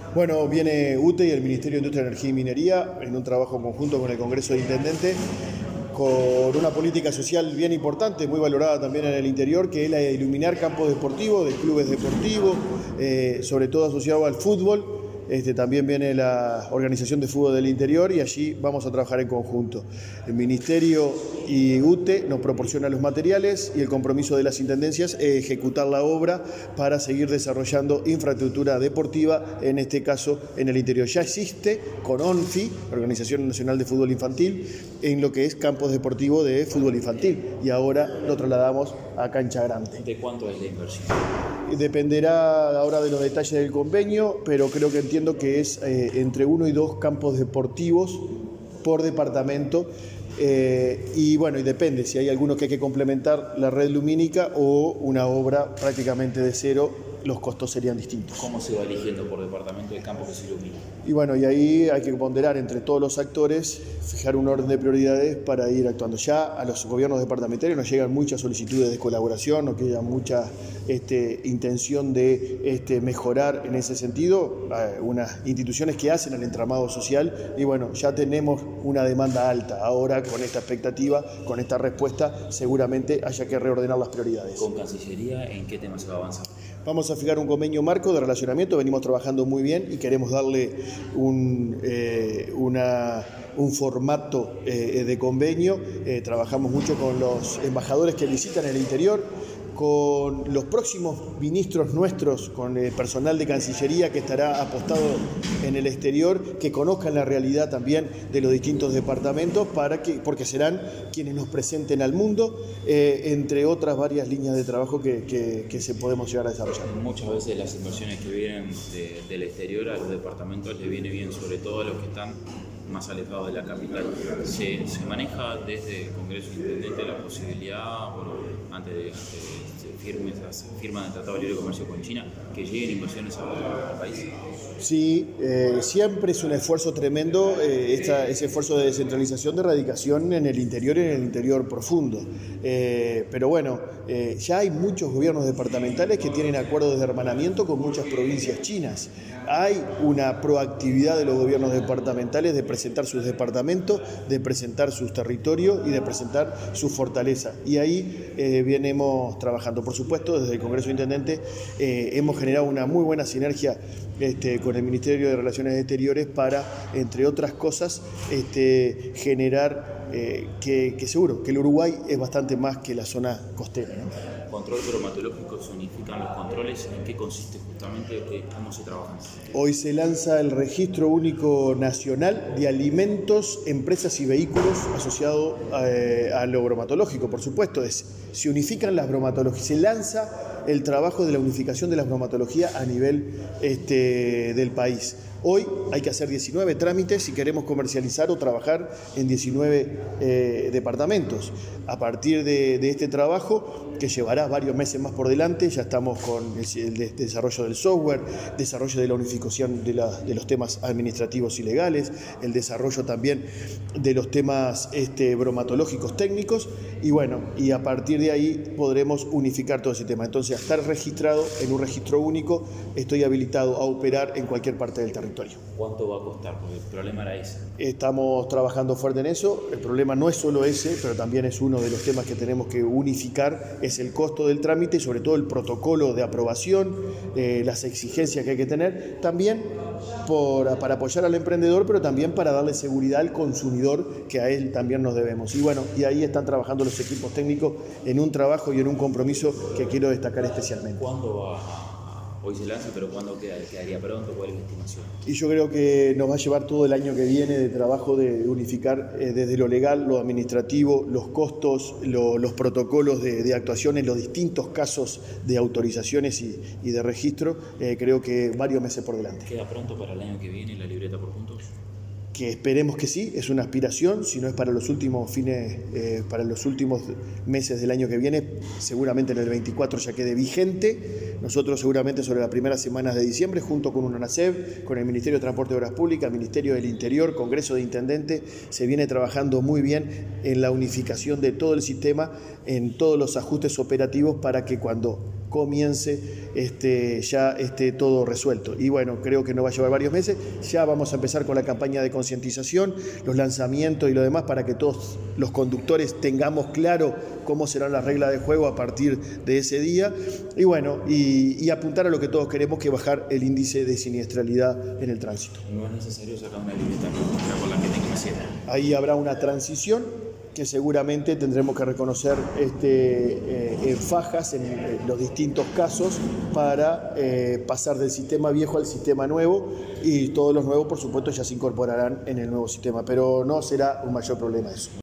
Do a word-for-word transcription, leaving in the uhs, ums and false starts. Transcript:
Bueno, viene U T E y el Ministerio de Industria, Energía y Minería en un trabajo conjunto con el Congreso de Intendentes, con una política social bien importante, muy valorada también en el interior, que es la de iluminar campos deportivos, de clubes deportivos, eh, sobre todo asociado al fútbol. Este, también viene la Organización de Fútbol del Interior y allí vamos a trabajar en conjunto. El Ministerio y U T E nos proporcionan los materiales y el compromiso de las intendencias es ejecutar la obra para seguir desarrollando infraestructura deportiva, en este caso en el interior. Ya existe con ONFI, Organización Nacional de Fútbol Infantil, en lo que es campos deportivos de fútbol infantil, y ahora lo trasladamos a Cancha Grande. ¿De cuánto es la inversión? Dependerá ahora de los detalles del convenio, pero creo que entiendo que es eh, entre uno y dos campos deportivos por departamento. Eh, y bueno, y depende si hay alguno que hay que complementar la red lumínica o una obra prácticamente de cero, los costos serían distintos. ¿Cómo se va eligiendo por departamento el campo que se ilumina? Y bueno, y ahí hay que ponderar entre todos los actores, fijar un orden de prioridades para ir actuando. Ya a los gobiernos departamentales nos llegan muchas solicitudes de colaboración, nos queda mucha este, intención de este, mejorar en ese sentido, eh, unas instituciones que hacen el entramado social, y bueno, ya tenemos una demanda alta. Ahora con esta expectativa, con esta respuesta, seguramente haya que reordenar las prioridades. ¿Con Cancillería en qué tema se va a avanzar? Vamos a fijar un convenio marco de relacionamiento, venimos trabajando muy bien y queremos darle un, eh, una, un formato eh, de convenio. Eh, trabajamos mucho con los embajadores que visitan el interior, con los próximos ministros nuestros, con el personal de Cancillería que estará apostado en el exterior, que conozcan la realidad también de los distintos departamentos, para que, porque serán quienes nos presenten al mundo, eh, entre otras varias líneas de trabajo que, que, que se podemos llegar a desarrollar. Muchas veces las inversiones que vienen de, del exterior a los departamentos les viene bien, sobre todo a los que están más alejados de la capital. Se, se maneja desde el Congreso Intendente la posibilidad, bueno, antes de, antes de se firme esas firmas de Tratado de Libre Comercio con China, que lleguen inversiones al país. Sí, eh, siempre es un esfuerzo tremendo, eh, esta, ese esfuerzo de descentralización, de erradicación en el interior y en el interior profundo. Eh, pero bueno, eh, ya hay muchos gobiernos departamentales que tienen acuerdos de hermanamiento con muchas provincias chinas. Hay una proactividad de los gobiernos departamentales de presentar sus departamentos, de presentar sus territorios y de presentar su fortaleza. Y ahí eh, venimos trabajando. Por supuesto, desde el Congreso de Intendentes eh, hemos generado una muy buena sinergia este, con el Ministerio de Relaciones Exteriores para, entre otras cosas, este, generar eh, que, que seguro que el Uruguay es bastante más que la zona costera, ¿no? Control bromatológico, ¿se unifican los controles? ¿En qué consiste justamente? ¿Cómo se trabaja? Hoy se lanza el Registro Único Nacional de Alimentos, Empresas y Vehículos asociado a, a lo bromatológico, por supuesto. Es, se unifican las bromatologías, se lanza el trabajo de la unificación de la bromatología a nivel este, del país. Hoy hay que hacer diecinueve trámites si queremos comercializar o trabajar en diecinueve eh, departamentos. A partir de, de este trabajo, que llevará varios meses más por delante, ya estamos con el, el de, desarrollo del software, desarrollo de la unificación de, la, de los temas administrativos y legales, el desarrollo también de los temas este, bromatológicos técnicos, y bueno, y a partir de ahí podremos unificar todo ese tema. Entonces, a estar registrado en un registro único, estoy habilitado a operar en cualquier parte del territorio. ¿Cuánto va a costar? Porque el problema era ese. Estamos trabajando fuerte en eso. El problema no es solo ese, pero también es uno de los temas que tenemos que unificar, es el costo del trámite y sobre todo el protocolo de aprobación, eh, las exigencias que hay que tener, también por, para apoyar al emprendedor, pero también para darle seguridad al consumidor, que a él también nos debemos. Y bueno, y ahí están trabajando los equipos técnicos en un trabajo y en un compromiso que quiero destacar especialmente. ¿Cuándo va a... Hoy se lanza, pero ¿cuándo queda? ¿Quedaría pronto? ¿Cuál es la estimación? Y yo creo que nos va a llevar todo el año que viene de trabajo de unificar eh, desde lo legal, lo administrativo, los costos, lo, los protocolos de, de actuación en los distintos casos de autorizaciones y, y de registro. Eh, creo que varios meses por delante. ¿Queda pronto para el año que viene la libreta por puntos? Que esperemos que sí, es una aspiración, si no es para los últimos fines, eh, para los últimos meses del año que viene, seguramente en el veinticuatro ya quede vigente. Nosotros seguramente sobre las primeras semanas de diciembre, junto con UNASEV, con el Ministerio de Transporte y Obras Públicas, Ministerio del Interior, Congreso de Intendentes, se viene trabajando muy bien en la unificación de todo el sistema, en todos los ajustes operativos para que cuando comience este, ya esté todo resuelto. Y bueno, creo que no va a llevar varios meses, ya vamos a empezar con la campaña de concientización, los lanzamientos y lo demás para que todos los conductores tengamos claro cómo serán las reglas de juego a partir de ese día y bueno, y, y apuntar a lo que todos queremos, que bajar el índice de siniestralidad en el tránsito. No es necesario sacar una libreta con la que tenga siete. Ahí habrá una transición que seguramente tendremos que reconocer este, eh, en fajas en, en los distintos casos para eh, pasar del sistema viejo al sistema nuevo, y todos los nuevos por supuesto ya se incorporarán en el nuevo sistema, pero no será un mayor problema eso.